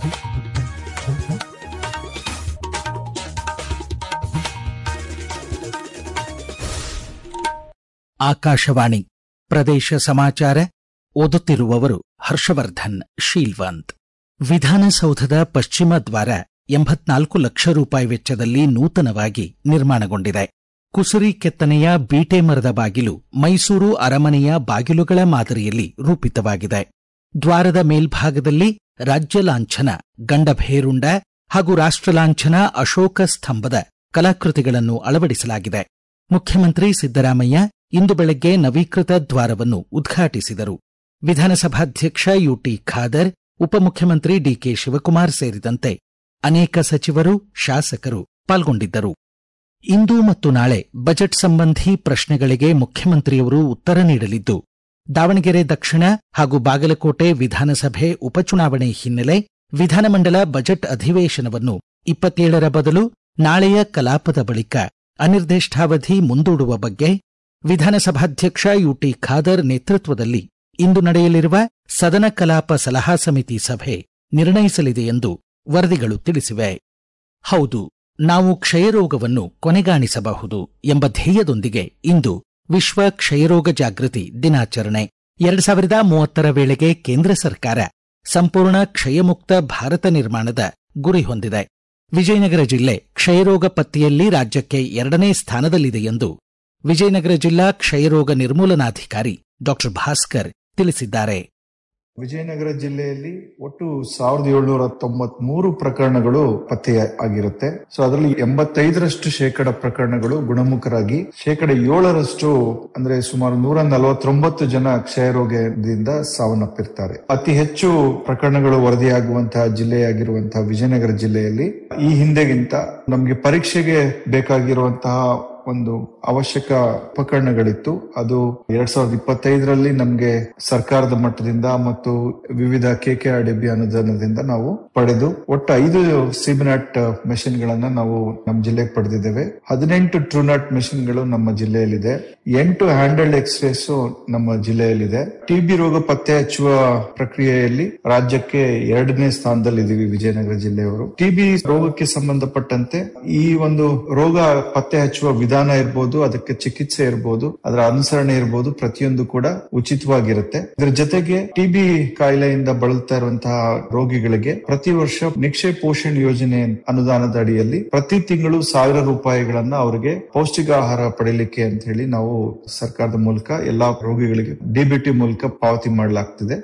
ಆಕಾಶವಾಣಿ ಪ್ರದೇಶ ಸಮಾಚಾರ ಓದುತ್ತಿರುವವರು ಹರ್ಷವರ್ಧನ್ ಶೀಲ್ವಂತ್. ವಿಧಾನಸೌಧದ ಪಶ್ಚಿಮ ದ್ವಾರ 84 ಲಕ್ಷ ರೂಪಾಯಿ ವೆಚ್ಚದಲ್ಲಿ ನೂತನವಾಗಿ ನಿರ್ಮಾಣಗೊಂಡಿದೆ. ಕುಸುರಿ ಕೆತ್ತನೆಯ ಬೀಟೆ ಮರದ ಬಾಗಿಲು ಮೈಸೂರು ಅರಮನೆಯ ಬಾಗಿಲುಗಳ ಮಾದರಿಯಲ್ಲಿ ರೂಪಿತವಾಗಿದೆ. ದ್ವಾರದ ಮೇಲ್ಭಾಗದಲ್ಲಿ ರಾಜ್ಯ ಲಾಂಛನ ಗಂಡಭೇರುಂಡ ಹಾಗೂ ರಾಷ್ಟ್ರಲಾಂಛನ ಅಶೋಕ ಸ್ತಂಭದ ಕಲಾಕೃತಿಗಳನ್ನು ಅಳವಡಿಸಲಾಗಿದೆ. ಮುಖ್ಯಮಂತ್ರಿ ಸಿದ್ದರಾಮಯ್ಯ ಇಂದು ಬೆಳಗ್ಗೆ ನವೀಕೃತ ದ್ವಾರವನ್ನು ಉದ್ಘಾಟಿಸಿದರು. ವಿಧಾನಸಭಾಧ್ಯಕ್ಷ ಯುಟಿ ಖಾದರ್, ಉಪಮುಖ್ಯಮಂತ್ರಿ ಡಿಕೆ ಶಿವಕುಮಾರ್ ಸೇರಿದಂತೆ ಅನೇಕ ಸಚಿವರು, ಶಾಸಕರು ಪಾಲ್ಗೊಂಡಿದ್ದರು. ಇಂದು ಮತ್ತು ನಾಳೆ ಬಜೆಟ್ ಸಂಬಂಧಿ ಪ್ರಶ್ನೆಗಳಿಗೆ ಮುಖ್ಯಮಂತ್ರಿಯವರು ಉತ್ತರ ನೀಡಲಿದ್ದು, ದಾವಣಗೆರೆ ದಕ್ಷಿಣ ಹಾಗೂ ಬಾಗಲಕೋಟೆ ವಿಧಾನಸಭೆ ಉಪಚುನಾವಣೆ ಹಿನ್ನೆಲೆ ವಿಧಾನಮಂಡಲ ಬಜೆಟ್ ಅಧಿವೇಶನವನ್ನು 27ರ ಬದಲು ನಾಳೆಯ ಕಲಾಪದ ಬಳಿಕ ಅನಿರ್ದಿಷ್ಟಾವಧಿ ಮುಂದೂಡುವ ಬಗ್ಗೆ ವಿಧಾನಸಭಾಧ್ಯಕ್ಷ ಯುಟಿ ಖಾದರ್ ನೇತೃತ್ವದಲ್ಲಿ ಇಂದು ನಡೆಯಲಿರುವ ಸದನ ಕಲಾಪ ಸಲಹಾ ಸಮಿತಿ ಸಭೆ ನಿರ್ಣಯಿಸಲಿದೆ ಎಂದು ವರದಿಗಳು ತಿಳಿಸಿವೆ. ಹೌದು, ನಾವು ಕ್ಷಯರೋಗವನ್ನು ಕೊನೆಗಾಣಿಸಬಹುದು ಎಂಬ ಧ್ಯೇಯದೊಂದಿಗೆ ಇಂದು ವಿಶ್ವ ಕ್ಷಯರೋಗ ಜಾಗೃತಿ ದಿನಾಚರಣೆ. 2030ರ ವೇಳೆಗೆ ಕೇಂದ್ರ ಸರ್ಕಾರ ಸಂಪೂರ್ಣ ಕ್ಷಯಮುಕ್ತ ಭಾರತ ನಿರ್ಮಾಣದ ಗುರಿ ಹೊಂದಿದೆ. ವಿಜಯನಗರ ಜಿಲ್ಲೆ ಕ್ಷಯರೋಗ ಪತ್ತೆಯಲ್ಲಿ ರಾಜ್ಯಕ್ಕೆ 2ನೇ ಸ್ಥಾನದಲ್ಲಿದೆ ಎಂದು ವಿಜಯನಗರ ಜಿಲ್ಲಾ ಕ್ಷಯರೋಗ ನಿರ್ಮೂಲನಾಧಿಕಾರಿ ಡಾ ಭಾಸ್ಕರ್ ತಿಳಿಸಿದ್ದಾರೆ. ವಿಜಯನಗರ ಜಿಲ್ಲೆಯಲ್ಲಿ ಒಟ್ಟು 1793 ಪ್ರಕರಣಗಳು ಪತ್ತೆಯಾಗಿರುತ್ತೆ. ಅದರಲ್ಲಿ 85% ಪ್ರಕರಣಗಳು ಗುಣಮುಖರಾಗಿ 7% ಅಂದ್ರೆ ಸುಮಾರು 149 ಜನ ಕ್ಷಯರೋಗದಿಂದ ಸಾವನ್ನಪ್ಪಿರ್ತಾರೆ. ಅತಿ ಹೆಚ್ಚು ಪ್ರಕರಣಗಳು ವರದಿಯಾಗುವಂತಹ ಜಿಲ್ಲೆಯಾಗಿರುವಂತಹ ವಿಜಯನಗರ ಜಿಲ್ಲೆಯಲ್ಲಿ ಈ ಹಿಂದೆಗಿಂತ ನಮಗೆ ಪರೀಕ್ಷೆಗೆ ಬೇಕಾಗಿರುವಂತಹ ಒಂದು ಅವಶ್ಯಕ ಉಪಕರಣಗಳಿತ್ತು. ಅದು 2025ರಲ್ಲಿ ನಮಗೆ ಸರ್ಕಾರದ ಮಟ್ಟದಿಂದ ಮತ್ತು ವಿವಿಧ KKRDB ಅನುದಾನದಿಂದ ನಾವು ಪಡೆದು ಒಟ್ಟು 5 ಸಿಬಿನಾಟ್ ಮೆಷಿನ್ ಗಳನ್ನ ನಾವು ನಮ್ಮ ಜಿಲ್ಲೆಗೆ ಪಡೆದಿದ್ದೇವೆ. 18 ಟ್ರೂನಾಟ್ ಮೆಷಿನ್ ಗಳು ನಮ್ಮ ಜಿಲ್ಲೆಯಲ್ಲಿದೆ. 8 ಹ್ಯಾಂಡಲ್ಡ್ ಎಕ್ಸ್ರೇಸ್ ನಮ್ಮ ಜಿಲ್ಲೆಯಲ್ಲಿದೆ. TB ರೋಗ ಪತ್ತೆ ಹಚ್ಚುವ ಪ್ರಕ್ರಿಯೆಯಲ್ಲಿ ರಾಜ್ಯಕ್ಕೆ 2ನೇ ಸ್ಥಾನದಲ್ಲಿದ್ದೀವಿ ವಿಜಯನಗರ ಜಿಲ್ಲೆಯವರು. TB ರೋಗಕ್ಕೆ ಸಂಬಂಧಪಟ್ಟಂತೆ ಈ ಒಂದು ರೋಗ ಪತ್ತೆ ಹಚ್ಚುವ ವಿಧಾನ ಇರ್ಬೋದು, ಅದಕ್ಕೆ ಚಿಕಿತ್ಸೆ ಇರ್ಬೋದು, ಅದರ ಅನುಸರಣೆ ಇರ್ಬೋದು, ಪ್ರತಿಯೊಂದು ಕೂಡ ಉಚಿತವಾಗಿರುತ್ತೆ. ಇದರ ಜೊತೆಗೆ TB ಕಾಯಿಲೆಯಿಂದ ಬಳಲ್ತಾ ಇರುವಂತಹ ರೋಗಿಗಳಿಗೆ ಪ್ರತಿ ವರ್ಷ ನಿಕ್ಷಯ ಪೋಷಣ್ ಯೋಜನೆ ಅನುದಾನದ ಅಡಿಯಲ್ಲಿ ಪ್ರತಿ ತಿಂಗಳು 1000 ರೂಪಾಯಿಗಳನ್ನ ಅವರಿಗೆ ಪೌಷ್ಟಿಕ ಆಹಾರ ಪಡೆಯಲಿಕ್ಕೆ ಅಂತ ಹೇಳಿ ನಾವು ಸರ್ಕಾರದ ಮೂಲಕ ಎಲ್ಲಾ ರೋಗಿಗಳಿಗೆ DBT ಮೂಲಕ ಪಾವತಿ ಮಾಡಲಾಗ್ತಿದೆ.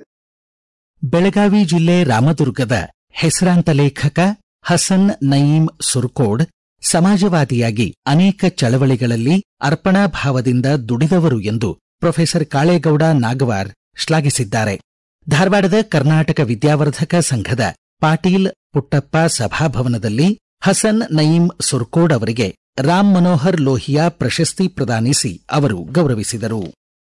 ಬೆಳಗಾವಿ ಜಿಲ್ಲೆ ರಾಮದುರ್ಗದ ಹೆಸರಾಂತ ಲೇಖಕ ಹಸನ್ ನಯೀಂ ಸುರ್ಕೋಡ್ ಸಮಾಜವಾದಿಯಾಗಿ ಅನೇಕ ಚಳವಳಿಗಳಲ್ಲಿ ಅರ್ಪಣಾ ಭಾವದಿಂದ ದುಡಿದವರು ಎಂದು ಪ್ರೊಫೆಸರ್ ಕಾಳೇಗೌಡ ನಾಗವಾರ್ ಶ್ಲಾಘಿಸಿದ್ದಾರೆ. ಧಾರವಾಡದ ಕರ್ನಾಟಕ ವಿದ್ಯಾವರ್ಧಕ ಸಂಘದ ಪಾಟೀಲ್ ಪುಟ್ಟಪ್ಪ ಸಭಾಭವನದಲ್ಲಿ ಹಸನ್ ನಯೀಂ ಸುರ್ಕೋಡ್ ಅವರಿಗೆ ರಾಮ್ ಮನೋಹರ್ ಲೋಹಿಯಾ ಪ್ರಶಸ್ತಿ ಪ್ರದಾನಿಸಿ ಅವರು ಗೌರವಿಸಿದರು.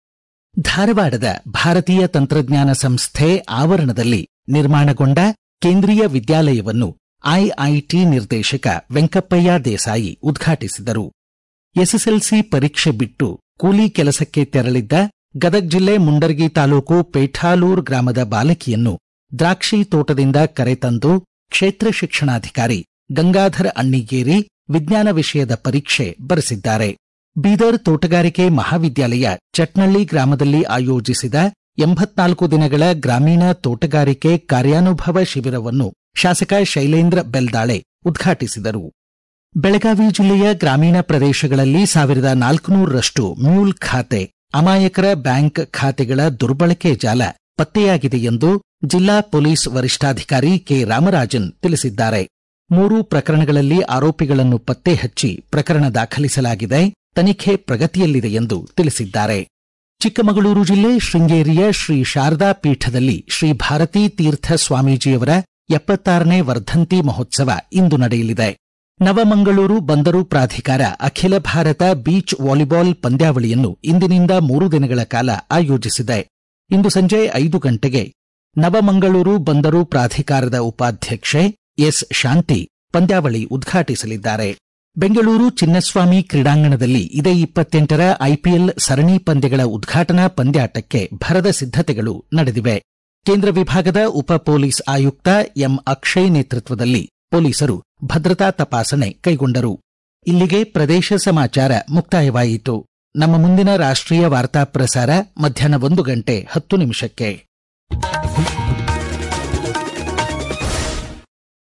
ಧಾರವಾಡದ ಭಾರತೀಯ ತಂತ್ರಜ್ಞಾನ ಸಂಸ್ಥೆ ಆವರಣದಲ್ಲಿ ನಿರ್ಮಾಣಗೊಂಡ ಕೇಂದ್ರೀಯ ವಿದ್ಯಾಲಯವನ್ನು ಐಐಟಿ ನಿರ್ದೇಶಕ ವೆಂಕಪ್ಪಯ್ಯ ದೇಸಾಯಿ ಉದ್ಘಾಟಿಸಿದರು. ಎಸ್ಎಸ್ಎಲ್ಸಿ ಪರೀಕ್ಷೆ ಬಿಟ್ಟು ಕೂಲಿ ಕೆಲಸಕ್ಕೆ ತೆರಳಿದ್ದ ಗದಗ ಜಿಲ್ಲೆ ಮುಂಡರ್ಗಿ ತಾಲೂಕು ಪೇಠಾಲೂರ್ ಗ್ರಾಮದ ಬಾಲಕಿಯನ್ನು ದ್ರಾಕ್ಷಿ ತೋಟದಿಂದ ಕರೆತಂದು ಕ್ಷೇತ್ರ ಶಿಕ್ಷಣಾಧಿಕಾರಿ ಗಂಗಾಧರ ಅಣ್ಣಿಗೇರಿ ವಿಜ್ಞಾನ ವಿಷಯದ ಪರೀಕ್ಷೆ ಬರೆಸಿದ್ದಾರೆ. ಬೀದರ್ ತೋಟಗಾರಿಕೆ ಮಹಾವಿದ್ಯಾಲಯ ಚಟ್ನಳ್ಳಿ ಗ್ರಾಮದಲ್ಲಿ ಆಯೋಜಿಸಿದ 84 ದಿನಗಳ ಗ್ರಾಮೀಣ ತೋಟಗಾರಿಕೆ ಕಾರ್ಯಾನುಭವ ಶಿಬಿರವನ್ನು ಶಾಸಕ ಶೈಲೇಂದ್ರ ಬೆಲ್ದಾಳೆ ಉದ್ಘಾಟಿಸಿದರು. ಬೆಳಗಾವಿ ಜಿಲ್ಲೆಯ ಗ್ರಾಮೀಣ ಪ್ರದೇಶಗಳಲ್ಲಿ 1400ರಷ್ಟು ಮ್ಯೂಲ್ ಖಾತೆ, ಅಮಾಯಕರ ಬ್ಯಾಂಕ್ ಖಾತೆಗಳ ದುರ್ಬಳಕೆ ಜಾಲ ಪತ್ತೆಯಾಗಿದೆ ಎಂದು ಜಿಲ್ಲಾ ಪೊಲೀಸ್ ವರಿಷ್ಠಾಧಿಕಾರಿ ಕೆ ರಾಮರಾಜನ್ ತಿಳಿಸಿದ್ದಾರೆ. 3 ಪ್ರಕರಣಗಳಲ್ಲಿ ಆರೋಪಿಗಳನ್ನು ಪತ್ತೆ ಹಚ್ಚಿ ಪ್ರಕರಣ ದಾಖಲಿಸಲಾಗಿದೆ. ತನಿಖೆ ಪ್ರಗತಿಯಲ್ಲಿದೆ ಎಂದು ತಿಳಿಸಿದ್ದಾರೆ. ಚಿಕ್ಕಮಗಳೂರು ಜಿಲ್ಲೆ ಶೃಂಗೇರಿಯ ಶ್ರೀ ಶಾರದಾ ಪೀಠದಲ್ಲಿ ಶ್ರೀ ಭಾರತೀ ತೀರ್ಥ ಸ್ವಾಮೀಜಿಯವರ 76ನೇ ವರ್ಧಂತಿ ಮಹೋತ್ಸವ ಇಂದು ನಡೆಯಲಿದೆ. ನವಮಂಗಳೂರು ಬಂದರು ಪ್ರಾಧಿಕಾರ ಅಖಿಲ ಭಾರತ ಬೀಚ್ ವಾಲಿಬಾಲ್ ಪಂದ್ಯಾವಳಿಯನ್ನು ಇಂದಿನಿಂದ 3 ದಿನಗಳ ಕಾಲ ಆಯೋಜಿಸಿದೆ. ಇಂದು ಸಂಜೆ 5 ಗಂಟೆಗೆ ನವಮಂಗಳೂರು ಬಂದರು ಪ್ರಾಧಿಕಾರದ ಉಪಾಧ್ಯಕ್ಷೆ ಎಸ್ ಶಾಂತಿ ಪಂದ್ಯಾವಳಿ ಉದ್ಘಾಟಿಸಲಿದ್ದಾರೆ. ಬೆಂಗಳೂರು ಚಿನ್ನಸ್ವಾಮಿ ಕ್ರೀಡಾಂಗಣದಲ್ಲಿ ಇದೇ 28ರ ಐಪಿಎಲ್ ಸರಣಿ ಪಂದ್ಯಗಳ ಉದ್ಘಾಟನಾ ಪಂದ್ಯಾಟಕ್ಕೆ ಭರದ ಸಿದ್ಧತೆಗಳು ನಡೆದಿವೆ. ಕೇಂದ್ರ ವಿಭಾಗದ ಉಪ ಪೊಲೀಸ್ ಆಯುಕ್ತ ಎಂ ಅಕ್ಷಯ್ ನೇತೃತ್ವದಲ್ಲಿ ಪೊಲೀಸರು ಭದ್ರತಾ ತಪಾಸಣೆ ಕೈಗೊಂಡರು. ಇಲ್ಲಿಗೆ ಪ್ರದೇಶ ಸಮಾಚಾರ ಮುಕ್ತಾಯವಾಯಿತು. ನಮ್ಮ ಮುಂದಿನ ರಾಷ್ಟ್ರೀಯ ವಾರ್ತಾ ಪ್ರಸಾರ ಮಧ್ಯಾಹ್ನ 1:10 ನಿಮಿಷಕ್ಕೆ.